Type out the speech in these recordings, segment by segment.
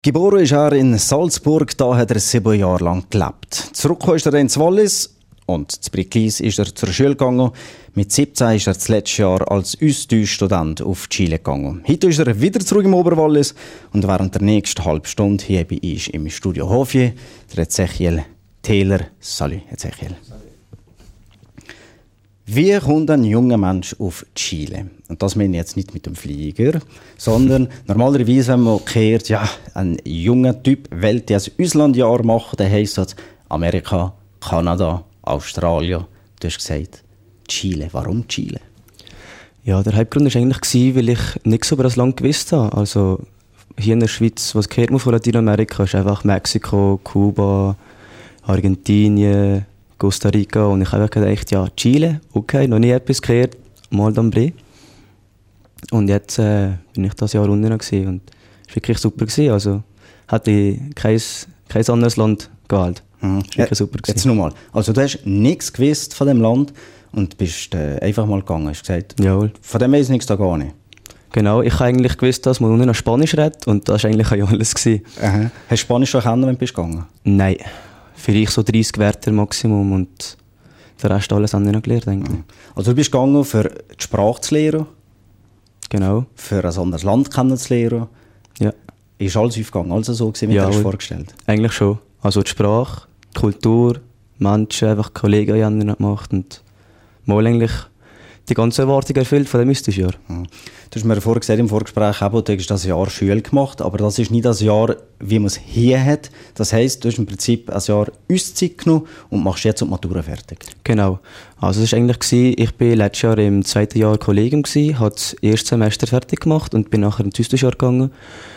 Geboren ist er in Salzburg, da hat er 7 Jahre lang gelebt. Zurückgekommen ist er ins Wallis und zu Bricklis ist er zur Schule gegangen. Mit 17 ist er das letzte Jahr als Austauschstudent auf Chile gegangen. Heute ist er wieder zurück im Oberwallis und während der nächsten halben Stunde hier bei uns im Studio Hofier, der Ezechiel Taylor. Salut, Ezechiel. Wie kommt ein junger Mensch auf Chile? Und das meine ich jetzt nicht mit dem Flieger, sondern normalerweise, wenn man hört, ja, ein junger Typ will ein Auslandjahr machen, dann heisst das Amerika, Kanada, Australien. Du hast gesagt, Chile. Warum Chile? Ja, der Hauptgrund war eigentlich, weil ich nichts über das Land gewusst habe. Also hier in der Schweiz, was kennt man von Lateinamerika, ist einfach Mexiko, Kuba, Argentinien, Costa Rica. Und ich habe gedacht, ja, Chile, okay, noch nie etwas gehört, mal d'Ambre. Und jetzt bin ich das Jahr unten und es war wirklich super. Also hätte ich kein anderes Land gewählt. Mhm. Das war wirklich super. Jetzt nochmal. Also du hast nichts gewusst von dem Land und bist einfach mal gegangen. Hast gesagt, jawohl. Von dem weiss nichts da gar nicht. Genau, ich habe eigentlich gewusst, dass man unten noch Spanisch redet und das war eigentlich auch alles. Aha. Hast du Spanisch schon kennen, wenn du bist gegangen? Nein, vielleicht so 30 Wörter Maximum und den Rest alles andere noch gelernt. Mhm. Also du bist gegangen, für die Sprache zu lernen? Genau. Für ein anderes Land kennenzulernen? Ja. Ist alles aufgegangen, also so gewesen, wie du dir das vorgestellt? Eigentlich schon. Also die Sprache, die Kultur, Menschen, einfach Kollegen gemacht und mal eigentlich die ganze Erwartung erfüllt von dem Jahr. Mhm. Du hast mir vorher gesagt, im Vorgespräch, du hast das Jahr Schule gemacht, aber das ist nicht das Jahr, wie man es hier hat. Das heisst, du hast im Prinzip ein Jahr Auszeit genommen und machst jetzt die Matura fertig. Genau. Also es war eigentlich, ich war letztes Jahr im 2. Jahr Kollegium, habe das erste Semester fertig gemacht und bin nachher ins Austauschjahr gegangen.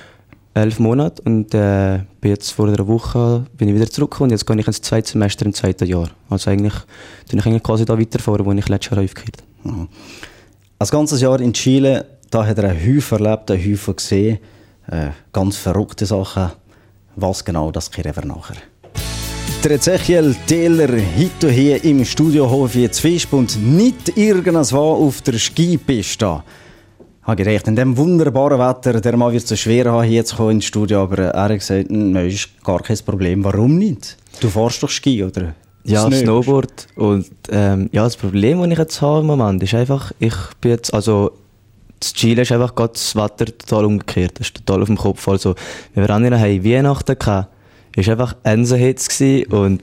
11 Monate und bin jetzt vor einer Woche bin ich wieder zurückgekommen und jetzt gehe ich ins 2. Semester im 2. Jahr. Also eigentlich bin ich quasi da weiterfahren, wo ich letztes Jahr aufgehört habe. Mhm. Ein ganzes Jahr in Chile, da hat er einen Haufen erlebt, einen Haufen gesehen, ganz verrückte Sachen. Was genau, das kehren wir nachher. Der Ezechiel Taylor, heute hier im Studio Hofier zu Visp und nicht irgendwas auf der Skipiste. Ich habe gedacht, in diesem wunderbaren Wetter, der Mann wird es so schwer haben, hier zu kommen ins Studio, aber er hat gesagt, nein, ist gar kein Problem. Warum nicht? Du fährst doch Ski, oder? Ja, Snowboard. Und das Problem, das ich jetzt habe im Moment, ist einfach, ich bin jetzt, also in Chile ist einfach gerade das Wetter total umgekehrt. Das ist total auf dem Kopf. Also, wir haben Weihnachten gehabt, es war einfach Hitze und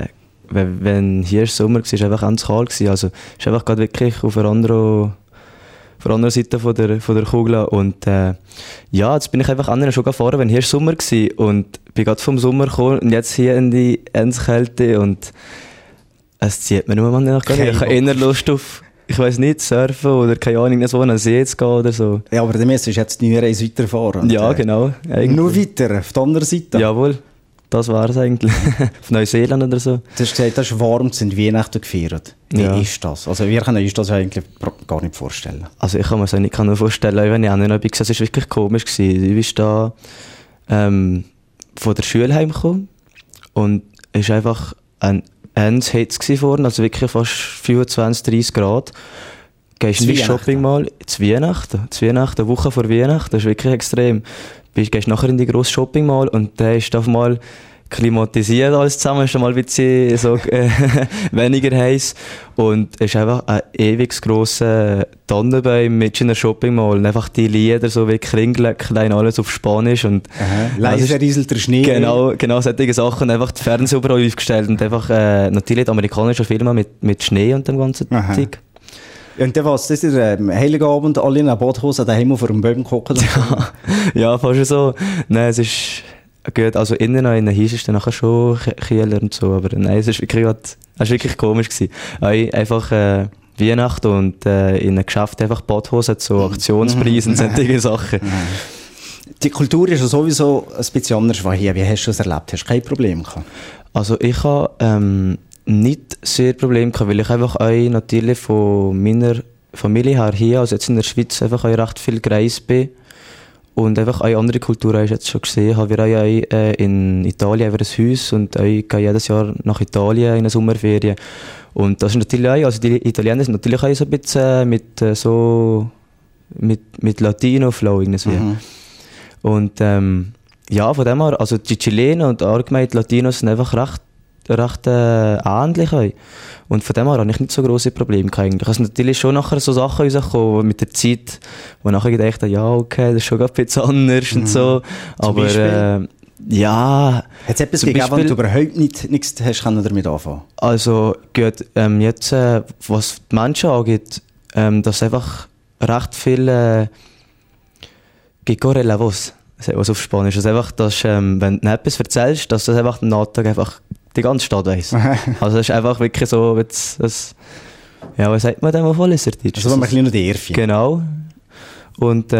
wenn hier Sommer war, war es einfach ganz kalt. Also, es ist einfach gerade wirklich auf einer anderen Seite von der Kugel. Und jetzt bin ich einfach anderen schon gefahren, wenn hier Sommer war und bin gerade vom Sommer gekommen und jetzt hier in die Kälte und es zieht mir nur mal nach. Ich habe eher Lust auf, ich weiss nicht, surfen oder keine Ahnung, so an den See zu gehen oder so. Ja, aber du müsstest jetzt nie Reise weiterfahren. Ja, genau. Eigentlich. Nur weiter, auf der anderen Seite? Jawohl. Das war es eigentlich. Auf Neuseeland oder so. Du hast gesagt, das ist warm, sind Weihnachten gefeiert. Wie ist das? Also wir können uns das eigentlich gar nicht vorstellen. Also ich kann mir das nicht vorstellen, wenn ich auch nicht war. Es war wirklich komisch. Ich bin da von der Schule heimgekommen und es war einfach ein Hitze vorne, also wirklich fast 25, 30 Grad. Gehst ins Shopping mal zu Weihnachten, eine Woche vor Weihnachten, das ist wirklich extrem. Gehst nachher in die grosse Shopping Mall und der ist auf mal klimatisiert alles zusammen, ist schon mal ein bisschen so, weniger heiß und es ist einfach ein ewig grosser Tannenbaum mit in der Shopping Mall und einfach die Lieder so wie Kringelklein, alles auf Spanisch und leise rieselt der Schnee. Genau solche Sachen und einfach die Fernseher überall aufgestellt und einfach natürlich die amerikanischen Filme mit Schnee und dem ganzen Zeug. Und dann was, das ist Heiligabend, alle in einer Badhose daheim vor dem Baum gucken? Ja, fast so. Nein, es ist gut, also innen ist es dann nachher schon Kieler und so, aber nein, es ist wirklich komisch gewesen. Einfach Weihnachten und in einem Geschäft einfach Badhose, so Aktionspreise und solche Sachen. Die Kultur ist ja sowieso ein bisschen anders als hier. Wie hast du das erlebt? Hast du kein Problem gehabt? Also ich habe nicht sehr Probleme gehabt, weil ich einfach natürlich von meiner Familie her hier, also jetzt in der Schweiz, einfach recht viel gereist bin und einfach eine andere Kultur habe ich jetzt schon gesehen. Wir haben in Italien ein Haus und ich gehe jedes Jahr nach Italien in der Sommerferien und das ist natürlich auch, also die Italiener sind natürlich auch so ein bisschen mit Latino-Flow irgendwie. Und Ja, von dem her, also die Chilenen und allgemein die Latinos sind einfach recht ähnlich. Und von dem her habe ich nicht so grosse Probleme eigentlich. Also natürlich schon nachher so Sachen rausgekommen mit der Zeit, wo nachher gedacht habe, ja okay, das ist schon ein bisschen anders und so. Aber ja. Hat es etwas gegeben, wenn du überhaupt nichts hast damit anfangen? Also gut, jetzt, was die Menschen angeht, dass einfach recht viel la voz, was auf Spanisch. Also einfach, dass, wenn du etwas erzählst, dass das einfach den Nachtrag einfach die ganze Stadt weiss. Also es ist einfach wirklich so, ja, was sagt man denn auf Walliserdeutsch? Also wenn man ein bisschen noch die Erfi. Genau. Und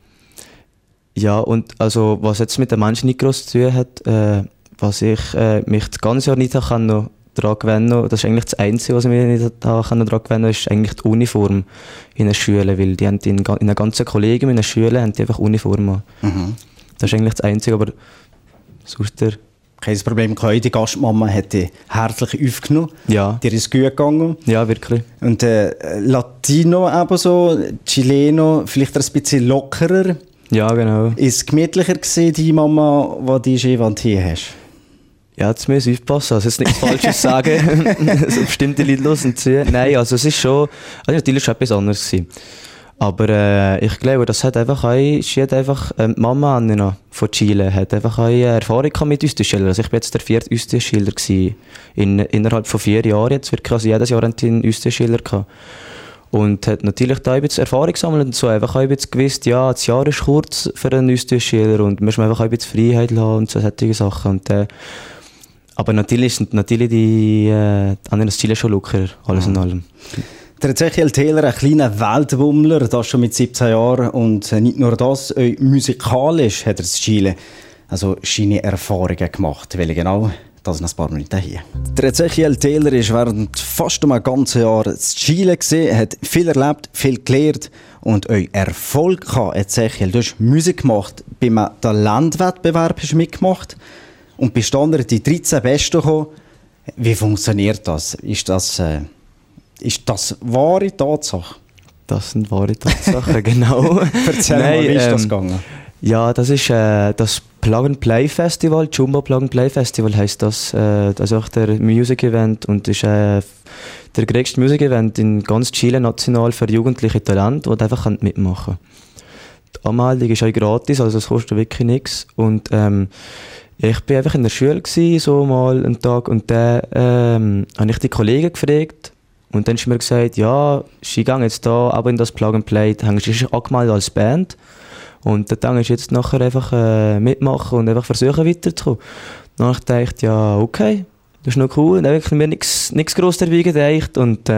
ja, und also was jetzt mit den Menschen nicht gross zu tun hat, was ich mich das ganze Jahr nicht daran gewöhnen kann, das ist eigentlich das Einzige, was ich mich nicht daran gewöhnen kann, ist eigentlich die Uniform in den Schulen, weil die haben in einer ganzen Kollegium in den Schulen haben die einfach Uniform. Mhm. Das ist eigentlich das Einzige, aber sonst kein Problem gehabt. Die Gastmama hat dich herzlich aufgenommen. Ja. Dir ist gut gegangen. Ja, wirklich. Und Latino eben so, Chileno, vielleicht ein bisschen lockerer. Ja, genau. Ist es gemütlicher gewesen, die Mama, die du Schewand hier hast? Ja, jetzt muss ich aufpassen, also jetzt nichts Falsches sagen. So bestimmte Leute hören zu. Nein, also es ist schon, also natürlich schon etwas anderes gewesen. Aber ich glaube, das hat einfach die Mama Anna von Chile hat einfach eine Erfahrung mit Austauschschülern. Also ich bin jetzt der 4. Austauschschüler gewesen. Innerhalb von 4 Jahren jetzt wirklich, also jedes Jahr einen Austauschschüler gehabt. Und hat natürlich da ein bisschen Erfahrung gesammelt und so einfach ein bisschen gewusst, ja, das Jahr ist kurz für einen Austauschschüler und man muss einfach ein bisschen Freiheit haben und so solche Sachen. Und, aber natürlich sind die anderen Chile schon lockerer, alles in allem. Der Ezechiel Taylor, ein kleiner Weltbummler, das schon mit 17 Jahren. Und nicht nur das, musikalisch hat er in Chile also seine Erfahrungen gemacht. Welche genau? Das in ein paar Minuten hier. Der Ezechiel Taylor war während fast einem ganzen Jahr in Chile gewesen, hat viel erlebt, viel gelernt und auch Erfolg gehabt. Ezechiel, du hast Musik gemacht, beim Talentwettbewerb hast du mitgemacht und bist dann die 13 Besten gekommen. Wie funktioniert das? Ist das wahre Tatsache? Das sind wahre Tatsachen, genau. Erzähl mal, wie ist das gegangen? Ja, das ist das Plug-and-Play Festival, Jumbo Plug-and-Play Festival heisst das. Das ist auch der Music Event und ist der größte Music Event in ganz Chile national für jugendliche Talente, die einfach mitmachen können. Die Anmeldung ist auch gratis, also es kostet wirklich nichts. Und ich bin einfach in der Schule gewesen, so mal einen Tag, und dann habe ich die Kollegen gefragt. Und dann ist mir gesagt, ja, ich gehe jetzt da aber in das Plug-and-Play, da hängst du angemeldet als Band. Und dann denkst du jetzt nachher einfach mitmachen und einfach versuchen weiterzukommen. Dann habe ich gedacht, ja, okay, das ist noch cool. Und dann habe ich mir nichts gross dabei gedacht. Und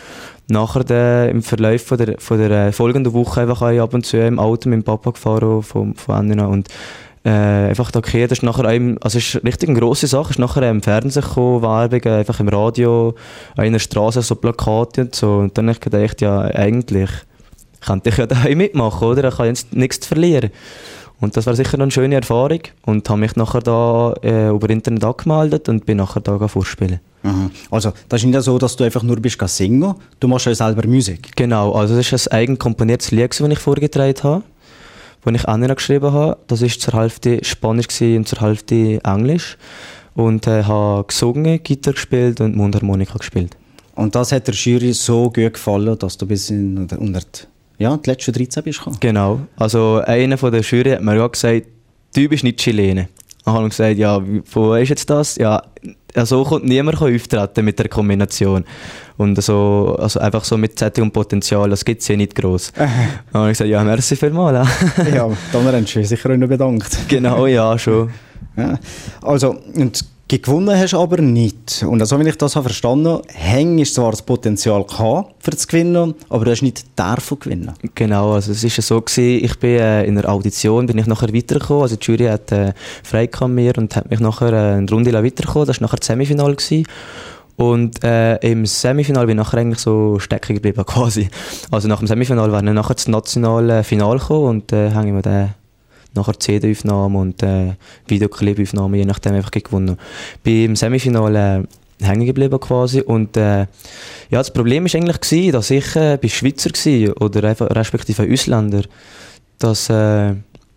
nachher im Verlauf von der folgenden Woche einfach ab und zu im Auto mit dem Papa gefahren von Annina. Und einfach da okay, das ist nachher also es ist richtig eine grosse Sache, ist nachher im Fernsehen gekommen, Werbung, einfach im Radio, in der Straße so Plakate und so. Und dann habe ich gedacht, ja, eigentlich könnte ich ja daheim mitmachen, oder? Ich habe jetzt nichts zu verlieren. Und das war sicher eine schöne Erfahrung und habe mich nachher da über Internet angemeldet und bin nachher da vorspielen. Mhm. Also das ist nicht so, dass du einfach nur bist singen, du machst ja selber Musik. Genau, also das ist ein eigen komponiertes Lied, das ich vorgetragen habe, das ich Anna geschrieben habe. Das war zur Hälfte Spanisch und zur Hälfte Englisch. Und habe gesungen, Gitarre gespielt und Mundharmonika gespielt. Und das hat der Jury so gut gefallen, dass du bis in die letzten 13 bist gekommen? Genau. Also einer von der Jury hat mir ja gesagt, du bist nicht Chilene. Dann habe ich gesagt, ja, wo ist jetzt das? Ja, so kommt niemand auftreten mit der Kombination. Und so, also einfach so mit Zettel und Potenzial, das gibt es hier nicht gross. Dann habe ich gesagt, ja, merci vielmals. Ja, dann haben wir sicher auch noch bedankt. Genau, ja, schon. Ja. Also, und gewonnen hast du aber nicht. Und also, wenn ich das habe verstanden, hast zwar das Potenzial gehabt, für zu gewinnen, aber du hast nicht davon gewinnen. Genau, also es ist so gewesen, ich bin in einer Audition, bin ich nachher weitergekommen, also die Jury hat frei mir und hat mich nachher eine Runde weitergekommen, das war nachher das Semifinale gewesen. Und im Semifinale bin ich nachher eigentlich so stecken geblieben, quasi. Also nach dem Semifinale war dann nachher das nationale Finale gekommen und habe ich mir dann nachher CD-Aufnahmen und Videoclip-Aufnahmen, je nachdem, einfach gewonnen. Beim Semifinale hängen geblieben quasi und ja, das Problem war eigentlich gewesen, dass ich bei Schweizer war oder einfach respektive Ausländer, dass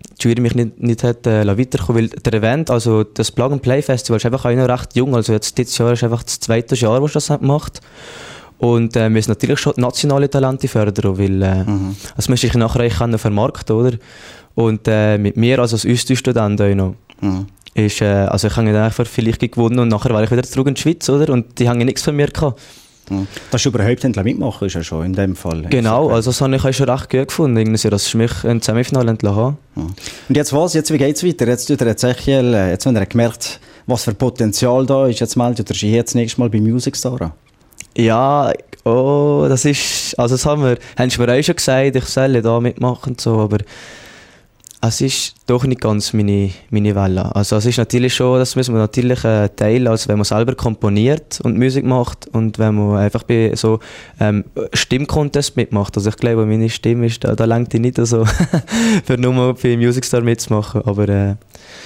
die Jury mich nicht hat weiterkommen, weil der Event, also das Plug-and-Play-Festival ist einfach auch noch recht jung, also jetzt dieses Jahr ist einfach das zweite Jahr, wo ich das macht. Und wir müssen natürlich schon nationale Talente fördern, weil das möchte ich nachher eigentlich vermarkten, oder? Und mit mir, also als Österreich-Student auch noch, ist, also ich habe einfach vielleicht gewonnen und nachher war ich wieder zurück in die Schweiz, oder? Und die haben nichts von mir gehabt. Dass du überhaupt mitmachen ist ja schon in dem Fall. Genau, also das habe ich auch schon recht gut gefunden, irgendwie, dass ich mich im Semifinale entlassen habe. Und jetzt was? Jetzt, wie geht es weiter? Jetzt tut Ezechiel, jetzt wenn er gemerkt, was für Potenzial da ist, jetzt meldet er sich jetzt nächstes Mal bei Music Star an. Ja, das ist, also das haben wir auch schon gesagt, ich soll da mitmachen und so, aber es ist doch nicht ganz meine Welle. Also es ist natürlich schon, das müssen wir natürlich teilen, als wenn man selber komponiert und Musik macht und wenn man einfach bei so Stimmcontest mitmacht. Also ich glaube, meine Stimme ist, da reicht die nicht so, für nur mal bei Music Star mitzumachen. Aber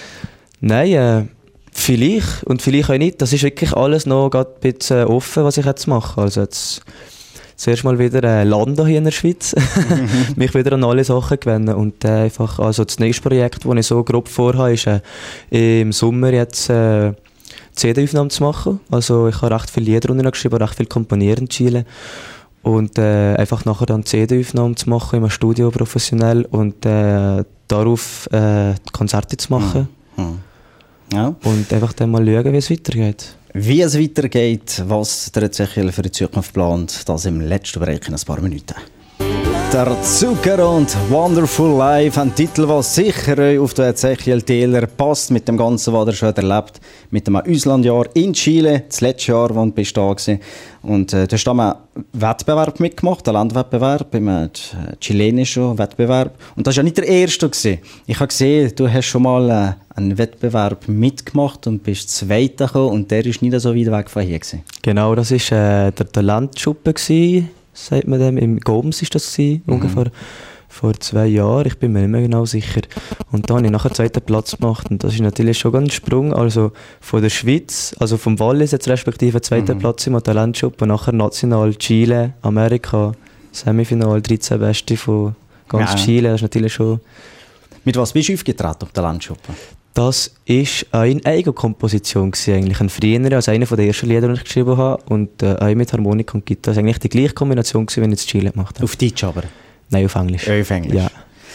nein, vielleicht und vielleicht auch nicht. Das ist wirklich alles noch ein bisschen offen, was ich jetzt mache. Also jetzt zuerst mal wieder landen hier in der Schweiz, mich wieder an alle Sachen gewöhnen und einfach, also das nächste Projekt, das ich so grob vorhabe, ist im Sommer jetzt CD-Aufnahmen zu machen. Also ich habe recht viele Lieder geschrieben, recht viel komponiert in Chile und einfach nachher dann CD-Aufnahmen zu machen im Studio professionell und darauf Konzerte zu machen. Ja. Und einfach dann mal schauen, wie es weitergeht. Wie es weitergeht, was der Ezechiel für die Zukunft plant, das im letzten Bereich in ein paar Minuten. Der Zucker und Wonderful Life, ein Titel, der sicher auf den Ezechiel Taylor passt, mit dem Ganzen, was er schon erlebt, mit dem Auslandjahr in Chile, das letzte Jahr, wo du bist da warst. Und du hast da einen Wettbewerb mitgemacht, einen Landwettbewerb, einen chilenischen Wettbewerb. Und das war ja nicht der erste gewesen. Ich habe gesehen, du hast schon mal einen Wettbewerb mitgemacht und bist Zweiter gekommen und der war nicht so weit weg von hier gewesen. Genau, das war der Talentschuppe gewesen. Sagt man dem, im Goms war das ungefähr vor 2 Jahren, ich bin mir nicht mehr genau sicher. Und da habe ich nachher den zweiten Platz gemacht und das ist natürlich schon ein Sprung, also von der Schweiz, also vom Wallis jetzt respektive zweiten Platz im Talentschuppen und nachher national Chile, Amerika, Semifinal, 13 Beste von ganz Chile, das ist natürlich schon... Mit was bist du aufgetreten auf Talentschuppen? Das war eine Eigenkomposition eigentlich, ein früher, also einer der ersten Lieder, die ich geschrieben habe und auch mit Harmonik und Gitarre. Das war eigentlich die gleiche Kombination, wie ich es in Chile gemacht habe. Auf Deutsch aber? Nein, auf Englisch. Auf Englisch? Ja.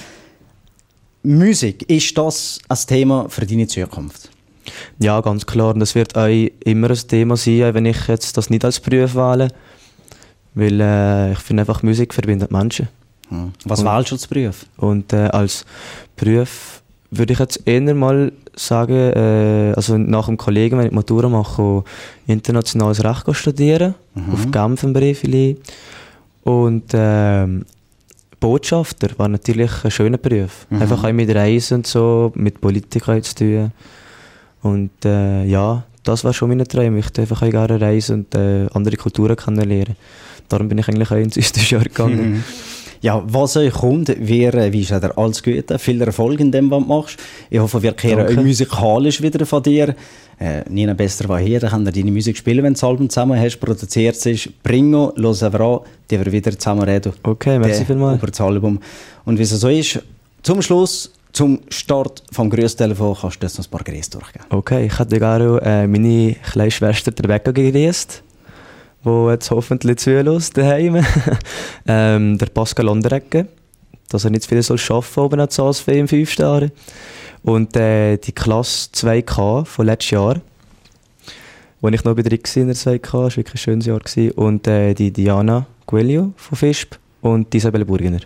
Musik, ist das ein Thema für deine Zukunft? Ja, ganz klar. Und das wird auch immer ein Thema sein, wenn ich jetzt das nicht als Beruf wähle. Weil ich finde einfach, Musik verbindet Menschen. Was wählst du als Beruf? Und als Beruf würde ich jetzt eher mal sagen, also nach dem Kollegen, wenn ich die Matura mache, internationales Recht studieren, auf Genf im Briefeli. Und Botschafter war natürlich ein schöner Beruf. Einfach auch mit Reisen und so, mit Politik zu tun. Und ja, das war schon mein Traum. Ich darf einfach auch gerne reisen und andere Kulturen kennenlernen. Darum bin ich eigentlich auch ins Jahr gegangen. Ja, was euch kommt, wie ist der alles Gute, viel Erfolg in dem, was du machst. Ich hoffe, wir kehren auch musikalisch wieder von dir. Nina Besser war hier, dann kann er deine Musik spielen, wenn du das Album zusammen hast, produziert es ist. Bringo, hören wir an, die wir wieder zusammen reden. Okay, merci vielmals. Über das Album. Und wie es so ist, zum Schluss, zum Start vom Grüßtelefon, kannst du jetzt noch ein paar Grüße durchgeben. Okay, ich hätte gerne meine kleine Schwester Rebecca gegrüßt, die jetzt hoffentlich zuhört daheim. Der Pascal Onderecke, dass er nicht zu viel soll arbeiten oben an der ASV im 5 Jahren. Und die Klasse 2K von letztes Jahr, wo ich noch bei drin war in der 2K, das war wirklich ein schönes Jahr. Und die Diana Guelio von FISP und die Isabelle Burgener.